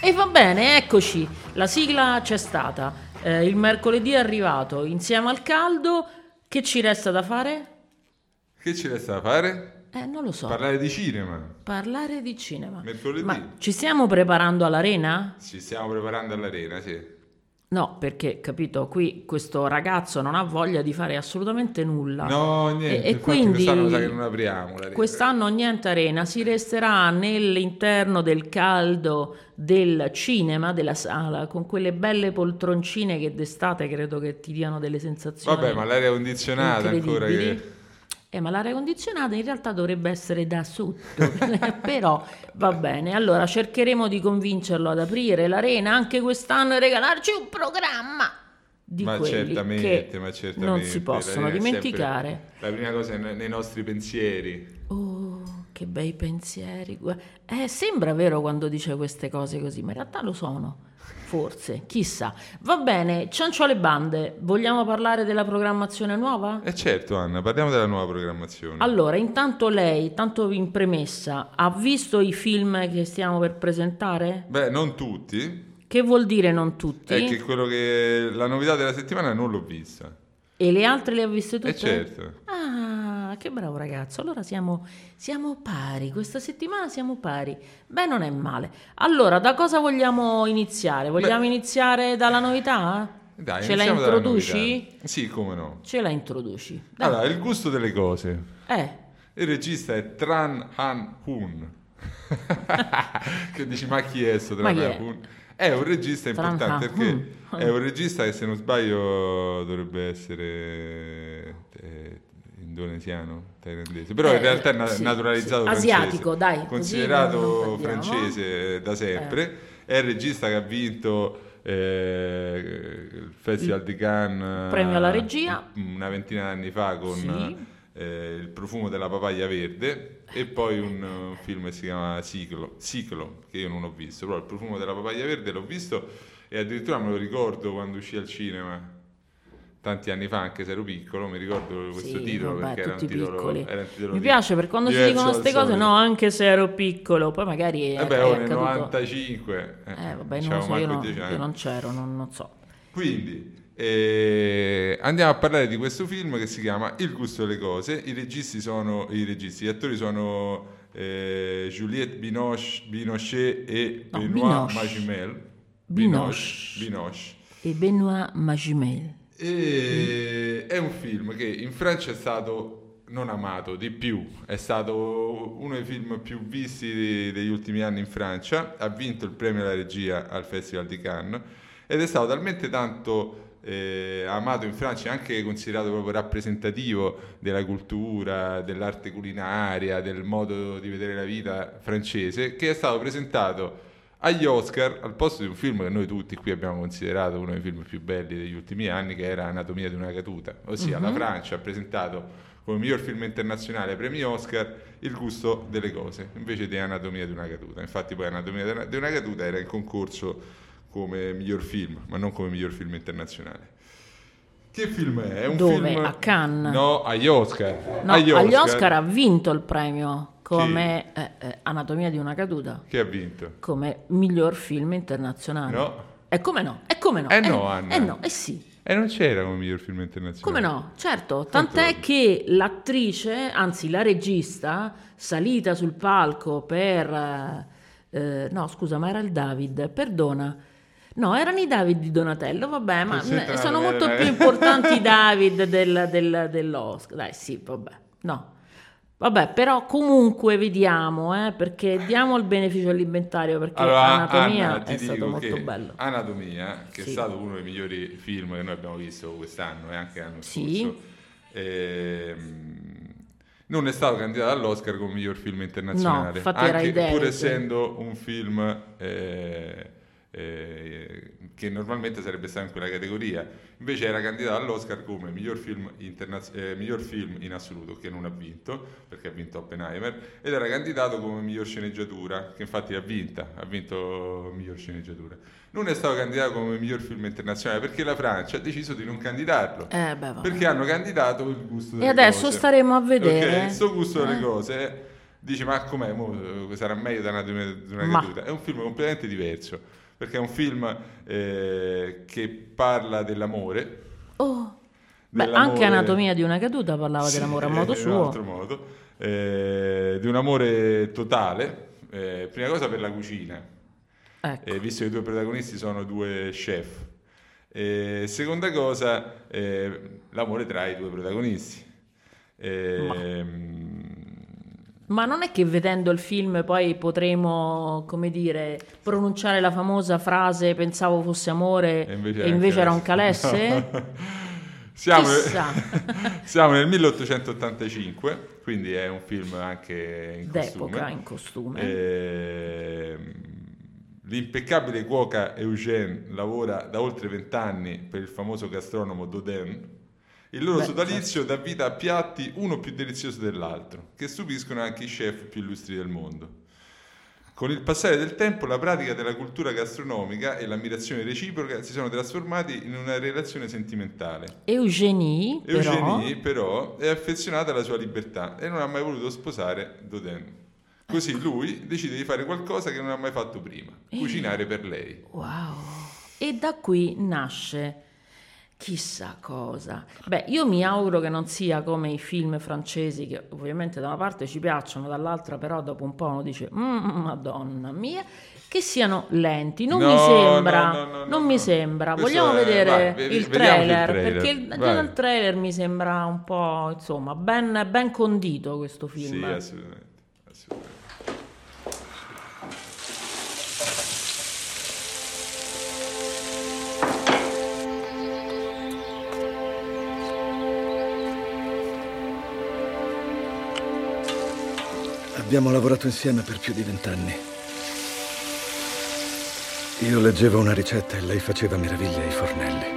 E va bene, eccoci, la sigla c'è stata, il mercoledì è arrivato, insieme al caldo, che ci resta da fare? Che ci resta da fare? Non lo so. Parlare di cinema. Parlare di cinema. Mercoledì. Ma ci stiamo preparando all'arena? Ci stiamo preparando all'arena, sì. No, perché, capito, qui questo ragazzo non ha voglia di fare assolutamente nulla. No, niente, E infatti quindi quest'anno mi sa che non apriamo l'arena. quest'anno niente arena, si resterà nell'interno del caldo del cinema, della sala, con quelle belle poltroncine che d'estate credo che ti diano delle sensazioni Vabbè, ma l'aria condizionata ancora incredibili. che... Ma l'aria condizionata in realtà dovrebbe essere da sotto, però va bene. Allora cercheremo di convincerlo ad aprire l'arena anche quest'anno e regalarci un programma di Ma quelli certamente, che ma certamente. non si possono L'arena è dimenticare. sempre la prima cosa è nei nostri pensieri. Oh, che bei pensieri. Sembra vero quando dice queste cose così, ma in realtà lo sono. Forse, chissà. Va bene, ciancio alle bande. Vogliamo parlare della programmazione nuova? Certo, Anna, parliamo della nuova programmazione. Allora, intanto lei, tanto in premessa, ha visto i film che stiamo per presentare? Beh, non tutti. Che vuol dire non tutti? È che quello che la novità della settimana non l'ho vista. E le altre le ha viste tutte? Certo. Ah, che bravo ragazzo. Allora siamo pari, questa settimana siamo pari. Beh, non è male. Allora, da cosa vogliamo iniziare? Vogliamo iniziare dalla novità? Dai, Ce la iniziamo dalla introduci? novità. Sì, come no. Ce la introduci. Dai. Allora, Il gusto delle cose. Il regista è Tran Han Hun. Che dici, ma chi è sto Tran Ma chi Han è? Hun? È un regista Tran importante Han perché Hun. è un regista che, se non sbaglio, dovrebbe essere indonesiano, thailandese, però in realtà è sì, naturalizzato sì. francese, Asiatico, dai, così considerato non perdiamo. francese da sempre. È il regista che ha vinto il Festival di Cannes, premio alla regia, una ventina di anni fa con Sì. Il profumo della papaya verde, e poi un film che si chiama Ciclo, che io non ho visto, però il profumo della papaya verde l'ho visto e addirittura me lo ricordo quando uscì al cinema tanti anni fa, anche se ero piccolo, mi ricordo questo Sì, titolo, vabbè, perché era un tutti titolo, piccoli. era un titolo Mi piace perché quando si diverso dicono dal queste cose, solito. no, anche se ero piccolo, poi magari è Beh, ora nel accaduto. 95, Vabbè, non c'avevo lo so, io, manco 10 anni. io non c'ero, non so. Quindi andiamo a parlare di questo film che si chiama Il gusto delle cose. Gli attori sono Juliette Binoche e No, Benoît Binoche. Magimel. Binoche. E Benoît Magimel. È un film che in Francia è stato non amato di più, è stato uno dei film più visti degli ultimi anni in Francia, ha vinto il premio alla regia al Festival di Cannes ed è stato talmente tanto amato in Francia, anche considerato proprio rappresentativo della cultura, dell'arte culinaria, del modo di vedere la vita francese, che è stato presentato agli Oscar al posto di un film che noi tutti qui abbiamo considerato uno dei film più belli degli ultimi anni, che era Anatomia di una caduta, ossia la Francia ha presentato come miglior film internazionale ai premi Oscar Il gusto delle cose, invece di Anatomia di una caduta. Infatti poi Anatomia di una caduta era in concorso come miglior film, ma non come miglior film internazionale. Che film è? È un Dove? film... A Cannes? No, agli Oscar. No, agli Oscar ha vinto il premio come Anatomia di una caduta, Che ha vinto? come miglior film internazionale. No. E come no? E come no? No, Anna. No, sì. E non c'era come miglior film internazionale. Come no? Certo, tant'è che l'attrice, anzi la regista, salita sul palco per... no, scusa, ma era il David, perdona. No, erano i David di Donatello, vabbè, ma sono molto più importanti i David dell'Oscar. Dai, sì, vabbè, no. Vabbè, però comunque vediamo, perché diamo il beneficio all'inventario, perché Anatomia Anna, è stato molto bello. Anatomia, che Sì. è stato uno dei migliori film che noi abbiamo visto quest'anno e anche l'anno Sì. scorso, non è stato candidato all'Oscar come miglior film internazionale, No, infatti era anche i David. pur essendo un film che normalmente sarebbe stato in quella categoria, invece era candidato all'Oscar come miglior film in assoluto, che non ha vinto perché ha vinto Oppenheimer, ed era candidato come miglior sceneggiatura, che infatti ha vinto miglior sceneggiatura. Non è stato candidato come miglior film internazionale perché la Francia ha deciso di non candidarlo, Vabbè. perché hanno candidato Il gusto delle E adesso cose. staremo a vedere. Ok, sto gusto delle cose Dici, ma com'è? Sarà meglio di una caduta? È un film completamente diverso, perché è un film che parla dell'amore. Oh, beh, anche Anatomia di una caduta parlava dell'amore a modo in un suo. altro modo, di un amore totale. Prima cosa per la cucina, Ecco. visto che i due protagonisti sono due chef. Seconda cosa, l'amore tra i due protagonisti. Ma non è che vedendo il film poi potremo, come dire, pronunciare la famosa frase pensavo fosse amore e invece era un calesse? No. Chissà. Siamo nel 1885, quindi è un film anche in costume. D'epoca in costume. L'impeccabile cuoca Eugène lavora da oltre 20 anni per il famoso gastronomo Dodin. Il loro sodalizio dà vita a piatti uno più delizioso dell'altro, che stupiscono anche i chef più illustri del mondo. Con il passare del tempo, la pratica della cultura gastronomica e l'ammirazione reciproca si sono trasformati in una relazione sentimentale. Eugénie, però, è affezionata alla sua libertà e non ha mai voluto sposare Dodin. Così lui decide di fare qualcosa che non ha mai fatto prima, cucinare per lei. Wow! E da qui nasce chissà cosa. Beh, io mi auguro che non sia come i film francesi, che ovviamente da una parte ci piacciono, dall'altra però dopo un po' uno dice Madonna mia, che siano lenti. Non mi sembra, non mi sembra. Vogliamo vedere il trailer, perché già dal trailer mi sembra un po', insomma, ben condito questo film. Sì, assolutamente. Abbiamo lavorato insieme per più di 20 anni. Io leggevo una ricetta e lei faceva meraviglie ai fornelli.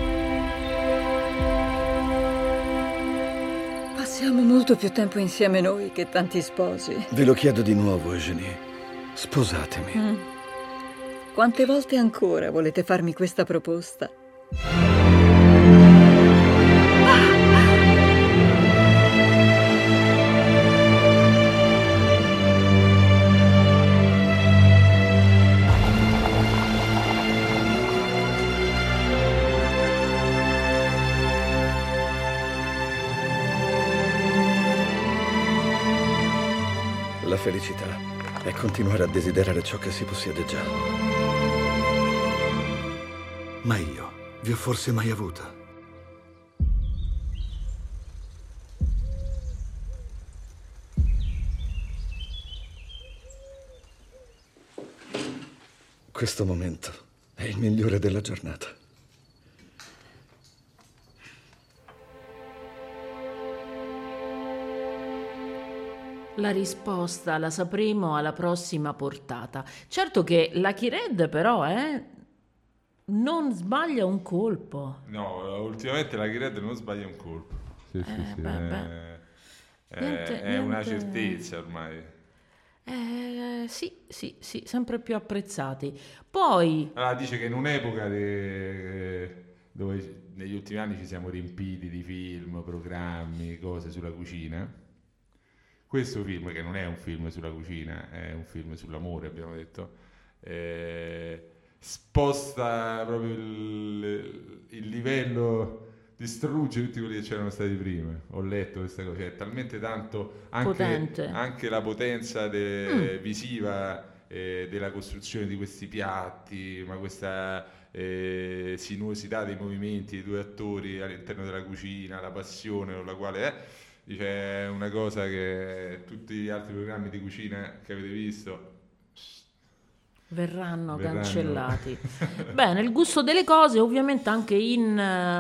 Passiamo molto più tempo insieme noi che tanti sposi. Ve lo chiedo di nuovo, Eugénie. Sposatemi. Quante volte ancora volete farmi questa proposta? La felicità è continuare a desiderare ciò che si possiede già. Ma io vi ho forse mai avuta? Questo momento è il migliore della giornata. La risposta la sapremo alla prossima portata. Certo che Lucky Red però non sbaglia un colpo. No, ultimamente Lucky Red non sbaglia un colpo. Sì. È una certezza ormai. Sì, sempre più apprezzati. Poi... Allora, dice che in un'epoca dove negli ultimi anni ci siamo riempiti di film, programmi, cose sulla cucina, questo film, che non è un film sulla cucina, è un film sull'amore, abbiamo detto, sposta proprio il livello, distrugge tutti quelli che c'erano stati prima. Ho letto questa cosa, è talmente tanto anche la potenza visiva della costruzione di questi piatti, ma questa sinuosità dei movimenti dei due attori all'interno della cucina, la passione con la quale è. Dice, è una cosa che tutti gli altri programmi di cucina che avete visto verranno cancellati. Bene, il gusto delle cose ovviamente anche in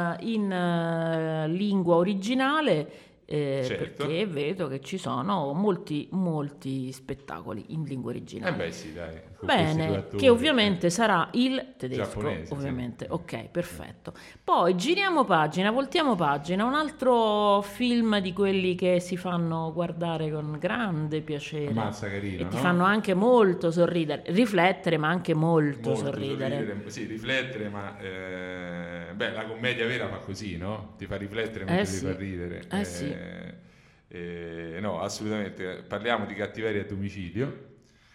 lingua originale, certo. perché vedo che ci sono molti spettacoli in lingua originale. Sì, dai. Bene, che ovviamente sarà il tedesco, giapponese, ovviamente. Sì. Ok, perfetto. Poi voltiamo pagina, un altro film di quelli che si fanno guardare con grande piacere. Ammazza, carino, e ti no? fanno anche molto sorridere, riflettere, ma anche molto sorridere. Sì, riflettere, ma la commedia vera fa così, no? Ti fa riflettere mentre ti fa ridere. no, assolutamente. Parliamo di Cattiveria a domicilio.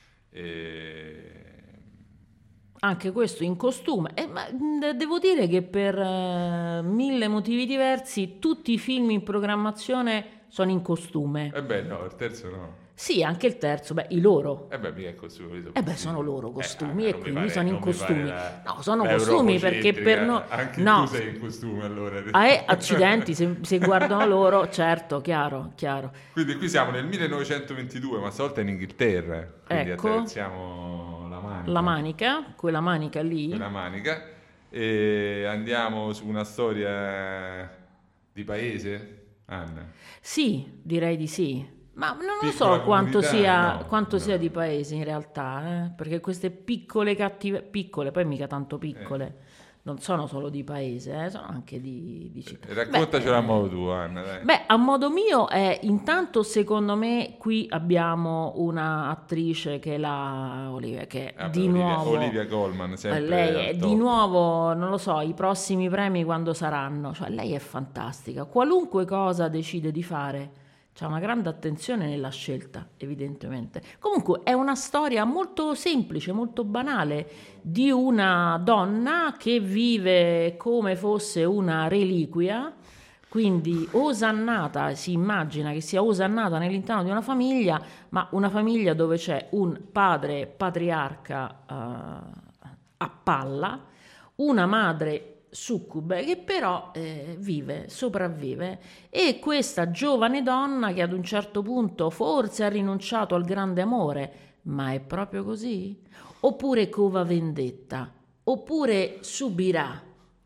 Anche questo in costume. Ma devo dire che per 1000 motivi diversi tutti i film in programmazione sono in costume. No, il terzo no. Sì, anche il terzo, i loro. Mica è costume. Sono loro costumi e quindi pare, sono in costumi. No, sono Beh, costumi perché per noi... Anche no. tu sei in costume allora. Accidenti, se guardano loro, certo, chiaro. Quindi qui siamo nel 1922, ma stavolta in Inghilterra. Quindi Ecco. attraversiamo la manica. Quella manica lì. Quella manica. E andiamo su una storia di paese, Anna? Sì, direi di sì. Ma non lo Piccola so quanto comunità, sia di paese in realtà, perché queste piccole piccole, poi mica tanto piccole, non sono solo di paese, sono anche di città. Raccontacelo a modo tuo, Anna, dai. A modo mio intanto secondo me qui abbiamo una attrice che è la Olivia, che di nuovo Olivia Colman, sempre lei è al top. di nuovo, non lo so, i prossimi premi quando saranno, cioè lei è fantastica, qualunque cosa decide di fare. C'è una grande attenzione nella scelta, evidentemente. Comunque è una storia molto semplice, molto banale, di una donna che vive come fosse una reliquia, quindi osannata, si immagina che sia osannata all'interno di una famiglia, ma una famiglia dove c'è un padre patriarca a palla, una madre succube che però sopravvive, e questa giovane donna che ad un certo punto forse ha rinunciato al grande amore, ma è proprio così? Oppure cova vendetta? Oppure subirà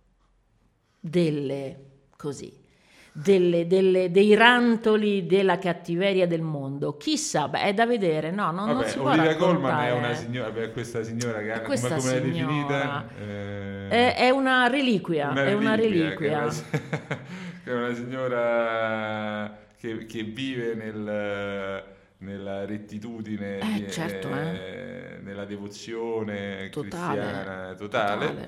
dei rantoli della cattiveria del mondo? Chissà, è da vedere, no? Non si può Olivia Colman raccontare. è una signora, questa signora che Questa come l'hai signora definita? È una reliquia, è una reliquia. Che è una signora che vive nella rettitudine, nella devozione cristiana totale.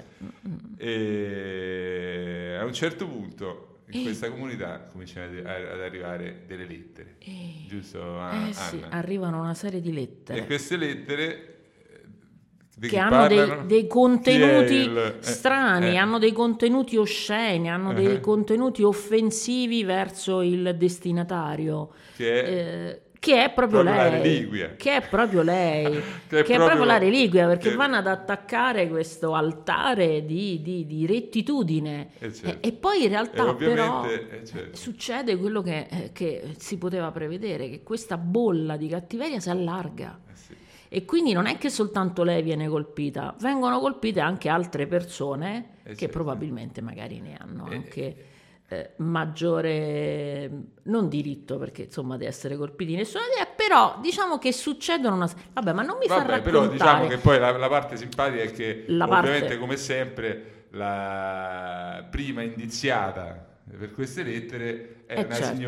E a un certo punto in questa comunità cominciano ad arrivare delle lettere, giusto Anna? Sì, arrivano una serie di lettere. E queste lettere che hanno dei contenuti strani, hanno dei contenuti osceni, hanno dei contenuti offensivi verso il destinatario, che è proprio lei, la reliquia. che è proprio lei, che è proprio la reliquia, perché vanno ad attaccare questo altare di rettitudine, e poi in realtà però succede quello che si poteva prevedere, che questa bolla di cattiveria si allarga. E quindi non è che soltanto lei viene colpita, vengono colpite anche altre persone che probabilmente magari ne hanno anche maggiore, non diritto, perché insomma di essere colpiti nessuna idea, però diciamo che succedono ma non mi fa raccontare. Però diciamo che poi la parte simpatica è che ovviamente come sempre la prima indiziata per queste lettere è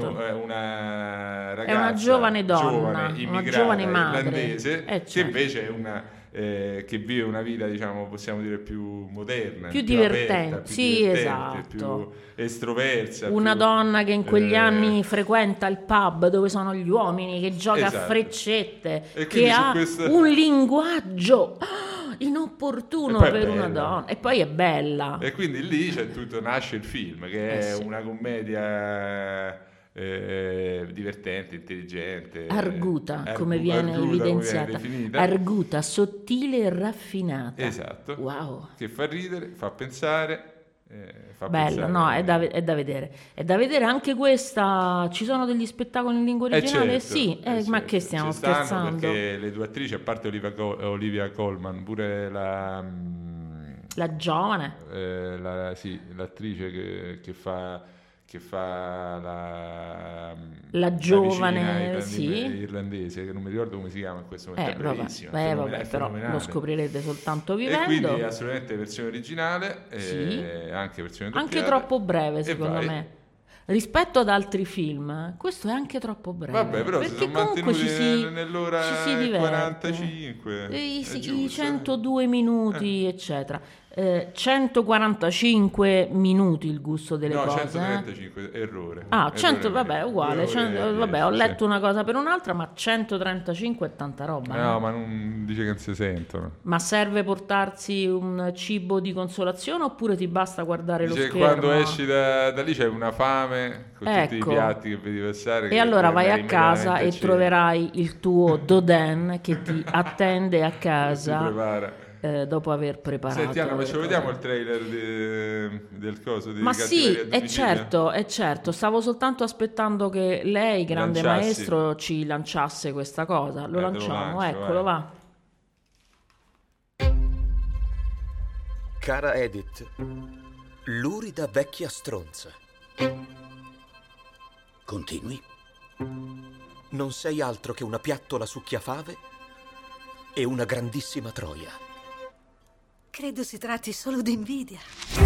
una ragazza, è una giovane donna, una giovane madre irlandese, che invece è una che vive una vita, diciamo, possiamo dire più moderna, più divertente, più estroversa, una donna che in quegli anni frequenta il pub dove sono gli uomini, che gioca a freccette, che ha un linguaggio inopportuno per una donna, e poi è bella, e quindi lì nasce il film, che è una commedia divertente, intelligente, arguta, come viene evidenziata, arguta, sottile e raffinata. Esatto. Wow. Che fa ridere, fa pensare. Bello, no, è da vedere. È da vedere anche questa. Ci sono degli spettacoli in lingua originale? Ma che stiamo scherzando? Perché le due attrici, a parte Olivia Colman, pure la giovane, l'attrice che fa la giovane irlandese, che non mi ricordo come si chiama in questo momento, è bravissima, però lo scoprirete soltanto vivendo. E quindi assolutamente versione originale, anche versione doppiata, anche troppo breve secondo me rispetto ad altri film. Questo è anche troppo breve, però perché si sono mantenuti nell'ora ci si diverte. 45 i 102 minuti eccetera. 145 minuti Il gusto delle cose. 135, errore. Ah, 100, errore, vabbè, uguale. Vabbè, ho letto una cosa per un'altra, ma 135 è tanta roba. No, ma non dice che non si sentono. Ma serve portarsi un cibo di consolazione oppure ti basta guardare lo Dice schermo? quando esci da lì c'è una fame con tutti i piatti che vedi passare. E allora vai a casa e troverai il tuo Dodin che ti attende a casa. Si prepara. Dopo aver preparato. Senti Anna, ma ce lo vediamo il trailer del coso di Ma sì, Cattiveria è certo, stavo soltanto aspettando che lei, grande maestro, ci lanciasse questa cosa. Lo lanciamo, eccolo, va. Cara Edith, lurida vecchia stronza. Continui. Non sei altro che una piattola succhiafave e una grandissima troia. Credo si tratti solo di invidia.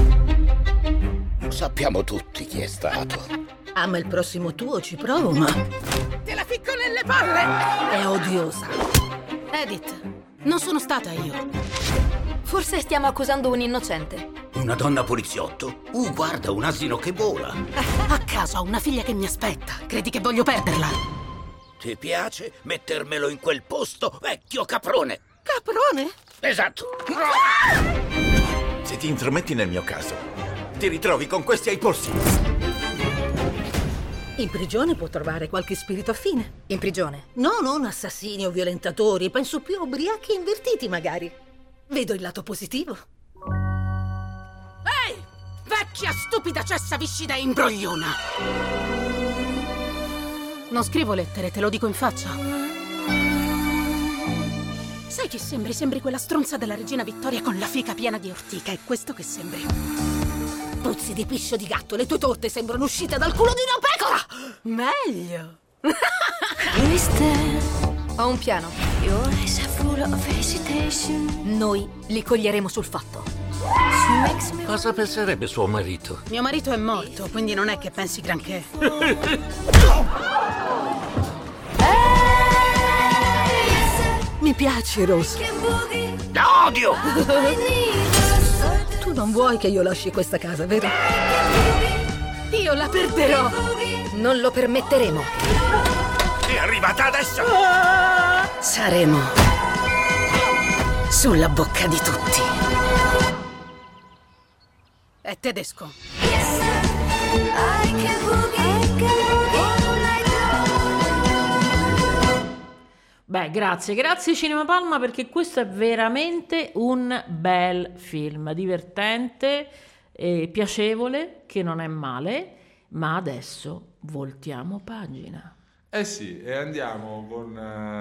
Sappiamo tutti chi è stato. Ah, ma il prossimo tuo ci provo, ma... Te la ficco nelle palle! È odiosa. Edith, non sono stata io. Forse stiamo accusando un innocente. Una donna poliziotto? Guarda, un asino che vola. A casa ho una figlia che mi aspetta. Credi che voglio perderla? Ti piace mettermelo in quel posto, vecchio caprone? Caprone? Esatto. Se ti intrometti nel mio caso, ti ritrovi con questi ai polsi. In prigione può trovare qualche spirito affine. In prigione? No, non assassini o violentatori. Penso più a ubriachi invertiti, magari. Vedo il lato positivo. Ehi! Vecchia stupida cessa viscida e imbrogliona! Non scrivo lettere, te lo dico in faccia. Sai chi sembri? Sembri quella stronza della regina Vittoria con la fica piena di ortica. È questo che sembri. Puzzi di piscio di gatto, le tue torte sembrano uscite dal culo di una pecora! Meglio! Ho un piano. Noi li coglieremo sul fatto. Cosa penserebbe suo marito? Mio marito è morto, quindi non è che pensi granché. Mi piaci, Rose. La odio! Tu non vuoi che io lasci questa casa, vero? Io la perderò! Non lo permetteremo. È arrivata adesso! Saremo sulla bocca di tutti. È tedesco. Beh, grazie Cinema Palma, perché questo è veramente un bel film, divertente e piacevole, che non è male, ma adesso voltiamo pagina. Eh sì, e andiamo con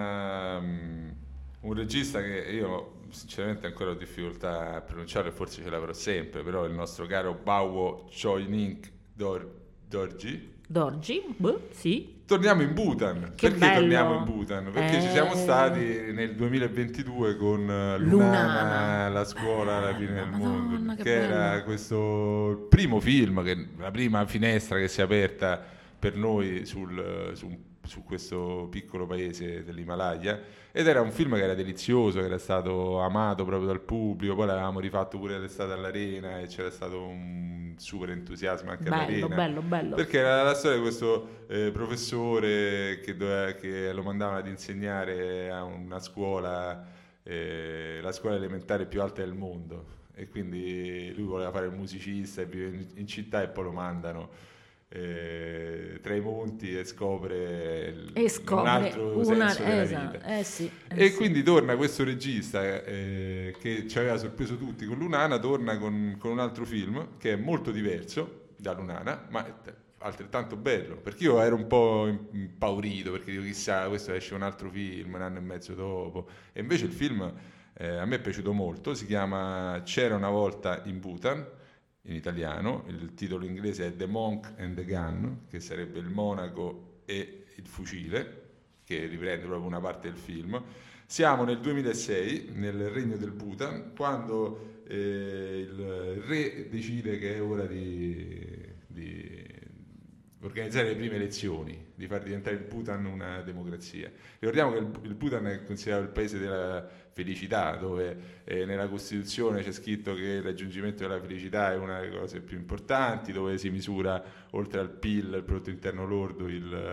un regista che io sinceramente ancora ho difficoltà a pronunciare, forse ce l'avrò sempre, però il nostro caro Bawo Choi-Ning Dorji, sì. Torniamo in Bhutan. Che perché bello. torniamo in Bhutan? Perché ci siamo stati nel 2022 con Lunana, la scuola alla fine del mondo, che era questo primo film, la prima finestra che si è aperta per noi su questo piccolo paese dell'Himalaya, ed era un film che era delizioso, che era stato amato proprio dal pubblico. Poi l'avevamo rifatto pure l'estate all'Arena e c'era stato un super entusiasmo anche all'Arena, bello, perché era la storia di questo professore che lo mandavano ad insegnare a una scuola, la scuola elementare più alta del mondo, e quindi lui voleva fare il musicista e vive in città, e poi lo mandano tra i monti e scopre un altro senso della vita. Quindi torna questo regista che ci aveva sorpreso tutti con Lunana, torna con un altro film che è molto diverso da Lunana, ma altrettanto bello, perché io ero un po' impaurito, perché dico chissà, questo esce un altro film un anno e mezzo dopo, e invece il film a me è piaciuto molto. Si chiama C'era una volta in Bhutan, in italiano. Il titolo inglese è The Monk and the Gun, che sarebbe il monaco e il fucile, che riprende proprio una parte del film. Siamo nel 2006 nel regno del Bhutan, quando il re decide che è ora di organizzare le prime elezioni, di far diventare il Bhutan una democrazia. Ricordiamo che il Bhutan è considerato il paese della felicità, dove nella Costituzione c'è scritto che il raggiungimento della felicità è una delle cose più importanti, dove si misura, oltre al PIL, il prodotto interno lordo,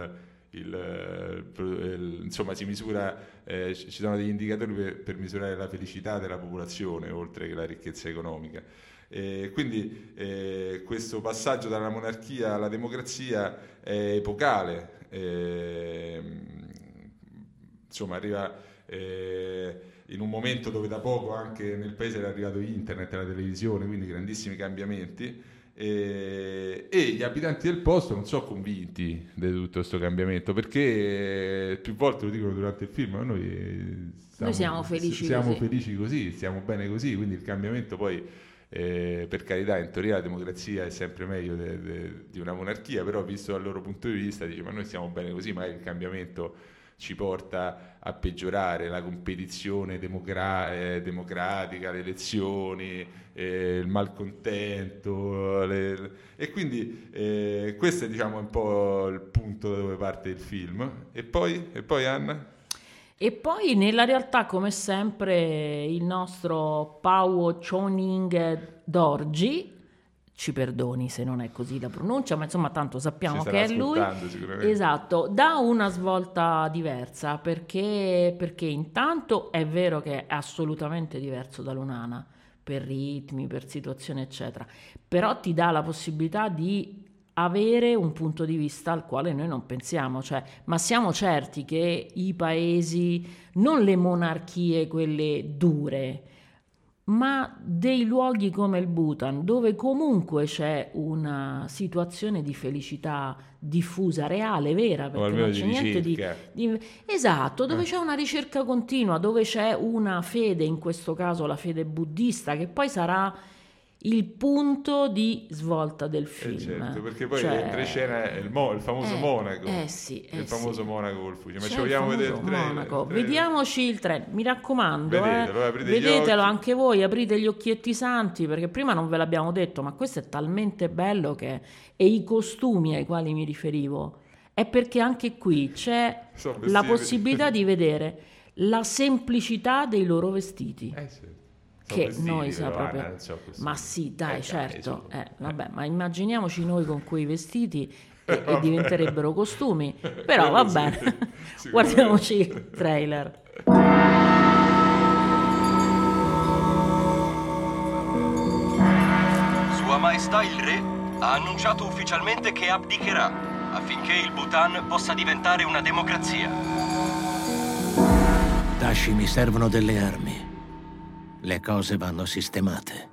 insomma si misura, ci sono degli indicatori per misurare la felicità della popolazione, oltre che la ricchezza economica. Quindi questo passaggio dalla monarchia alla democrazia è epocale, insomma arriva in un momento dove da poco anche nel paese era arrivato internet e la televisione, quindi grandissimi cambiamenti, e gli abitanti del posto non sono convinti di tutto questo cambiamento, perché più volte lo dicono durante il film, noi siamo felici così, stiamo bene così, quindi il cambiamento poi per carità, in teoria la democrazia è sempre meglio di una monarchia, però visto dal loro punto di vista dice ma noi stiamo bene così, magari il cambiamento ci porta a peggiorare la competizione democratica, le elezioni, il malcontento, e quindi questo è, diciamo, un po' il punto da dove parte il film. E poi Anna? E poi nella realtà, come sempre, il nostro Pao Choning Dorji, ci perdoni se non è così la pronuncia, ma insomma tanto sappiamo che è lui. Esatto, dà una svolta diversa, perché intanto è vero che è assolutamente diverso da Lunana, per ritmi, per situazioni eccetera, però ti dà la possibilità di avere un punto di vista al quale noi non pensiamo, cioè, ma siamo certi che i paesi, non le monarchie quelle dure, ma dei luoghi come il Bhutan, dove comunque c'è una situazione di felicità diffusa, reale, vera, perché non c'è niente di esatto, dove c'è una ricerca continua, dove c'è una fede, in questo caso la fede buddista, che poi sarà il punto di svolta del film. Certo, perché poi entra in scena il famoso monaco. Il famoso monaco col fucile. Ma ci vogliamo vedere il trailer? Vediamoci il trailer, mi raccomando. Vedetelo anche voi, aprite gli occhietti santi, perché prima non ve l'abbiamo detto, ma questo è talmente bello che... E i costumi ai quali mi riferivo, è perché anche qui c'è la possibilità di vedere la semplicità dei loro vestiti. Che vestiti, noi sa proprio, ma sì, dai, certo, vabbè, ma immaginiamoci noi con quei vestiti e diventerebero costumi, però va bene, guardiamoci il trailer. Sua Maestà il Re ha annunciato ufficialmente che abdicherà affinché il Bhutan possa diventare una democrazia. Tashi, mi servono delle armi. Le cose vanno sistemate.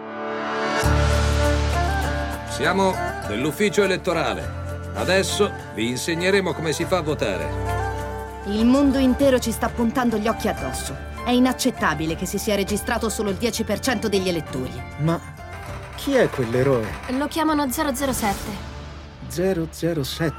Siamo nell'ufficio elettorale. Adesso vi insegneremo come si fa a votare. Il mondo intero ci sta puntando gli occhi addosso. È inaccettabile che si sia registrato solo il 10% degli elettori. Ma chi è quell'eroe? Lo chiamano 007. 007.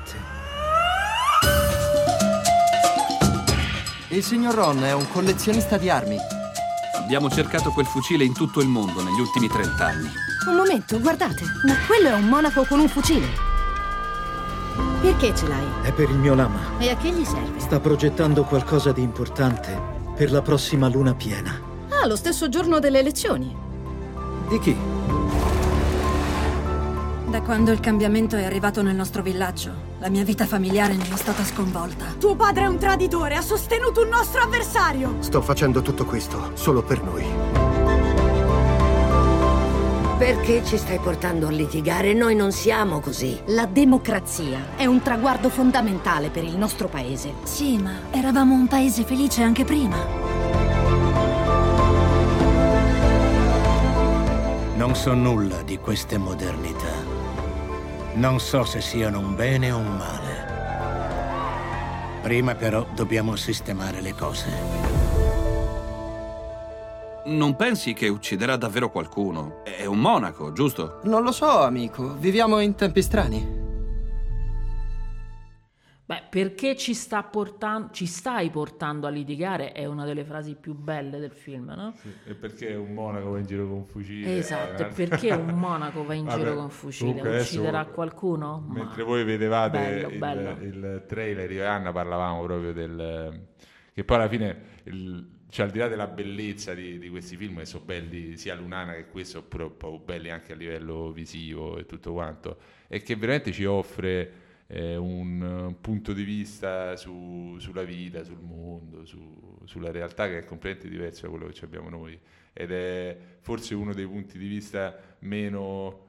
Il signor Ron è un collezionista di armi. Abbiamo cercato quel fucile in tutto il mondo negli ultimi 30 anni. Un momento, guardate, ma quello è un monaco con un fucile. Perché ce l'hai? È per il mio lama. E a che gli serve? Sta progettando qualcosa di importante per la prossima luna piena. Ah, lo stesso giorno delle elezioni. Di chi? Da quando il cambiamento è arrivato nel nostro villaggio, la mia vita familiare ne è stata sconvolta. Tuo padre è un traditore, ha sostenuto un nostro avversario! Sto facendo tutto questo solo per noi. Perché ci stai portando a litigare? Noi non siamo così. La democrazia è un traguardo fondamentale per il nostro paese. Sì, ma eravamo un paese felice anche prima. Non so nulla di queste modernità. Non so se siano un bene o un male. Prima però dobbiamo sistemare le cose. Non pensi che ucciderà davvero qualcuno? È un monaco, giusto? Non lo so, amico. Viviamo in tempi strani. Beh, perché ci stai portando a litigare è una delle frasi più belle del film, no? Sì, e perché un monaco va in giro con un fucile? Esatto, perché un monaco va in giro con un fucile? Ucciderà qualcuno? Mentre voi vedevate bello. il trailer, io e Anna parlavamo proprio che poi alla fine, cioè, al di là della bellezza di questi film, che sono belli sia Lunana che questo, oppure un po' belli anche a livello visivo e tutto quanto, è che veramente ci offre un punto di vista sulla vita, sul mondo, sulla realtà, che è completamente diverso da quello che abbiamo noi, ed è forse uno dei punti di vista meno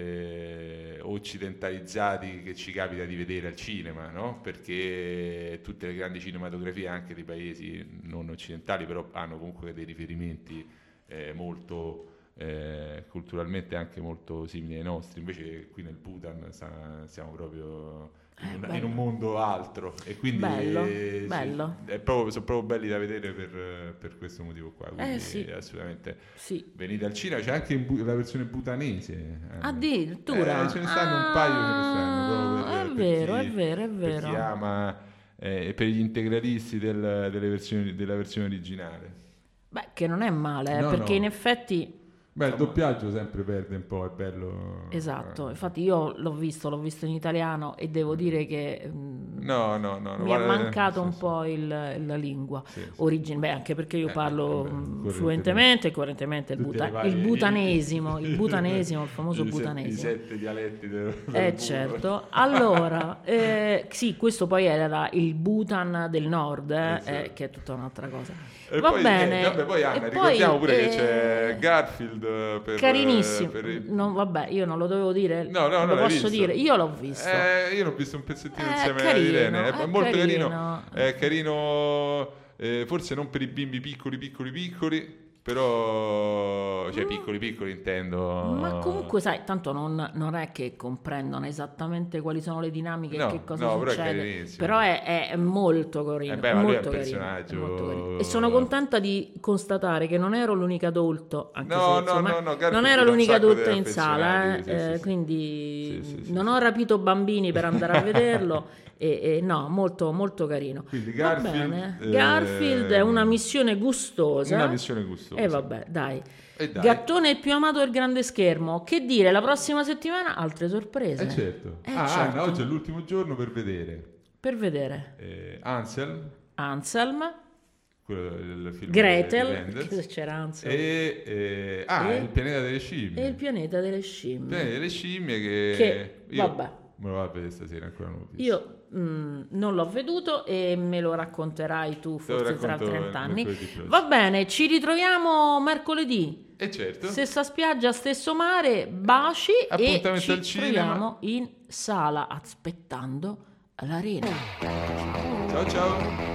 occidentalizzati che ci capita di vedere al cinema, no? Perché tutte le grandi cinematografie anche dei paesi non occidentali però hanno comunque dei riferimenti molto culturalmente anche molto simili ai nostri. Invece qui nel Bhutan siamo proprio in un mondo altro, e quindi bello. sono proprio belli da vedere per questo motivo qua, quindi sì. Assolutamente sì. Venite al cinema, c'è anche la versione bhutanese, addirittura ce ne stanno un paio, è vero per chi ama per gli integralisti della versione originale. Beh, che non è male, perché in effetti il doppiaggio sempre perde un po', è bello. Esatto, infatti io l'ho visto in italiano e devo dire che mi è mancato un po' la lingua originale, anche perché io parlo fluentemente e coerentemente il butanesimo, il famoso butanesimo. I 7 dialetti certo. Allora, sì, questo poi era il Bhutan del Nord, che è tutta un'altra cosa. Bene. Poi Anna, ricordiamo pure che c'è Garfield carinissimo. Io non lo dovevo dire. Lo posso dire. Io l'ho visto. Io l'ho visto un pezzettino insieme a Irene. È molto carino. È carino, forse non per i bimbi piccoli, però cioè piccoli intendo. Ma comunque sai, tanto non è che comprendono esattamente quali sono le dinamiche e che cosa succede, però è molto carino, molto carino, molto carino. E sono contenta di constatare che non ero l'unica adulto, anche se non ero l'unica adulta in sala, quindi non ho rapito bambini per andare a vederlo. No, molto molto carino. Quindi Garfield, Garfield è una missione gustosa. E vabbè, dai. Gattone il più amato del grande schermo. Che dire, la prossima settimana altre sorprese. Certo. Certo. Anna, oggi è l'ultimo giorno per vedere. Anselm. Quello del film Gretel, che c'era Anselm. Il pianeta delle scimmie. E il pianeta delle scimmie. Il pianeta delle scimmie che vabbè. Me lo vado a vedere stasera, ancora non l'ho visto. Io non l'ho veduto e me lo racconterai tu forse tra 30 anni. Va bene, ci ritroviamo mercoledì. Certo. Stessa spiaggia, stesso mare, baci e ci troviamo in sala aspettando l'arena. Ciao.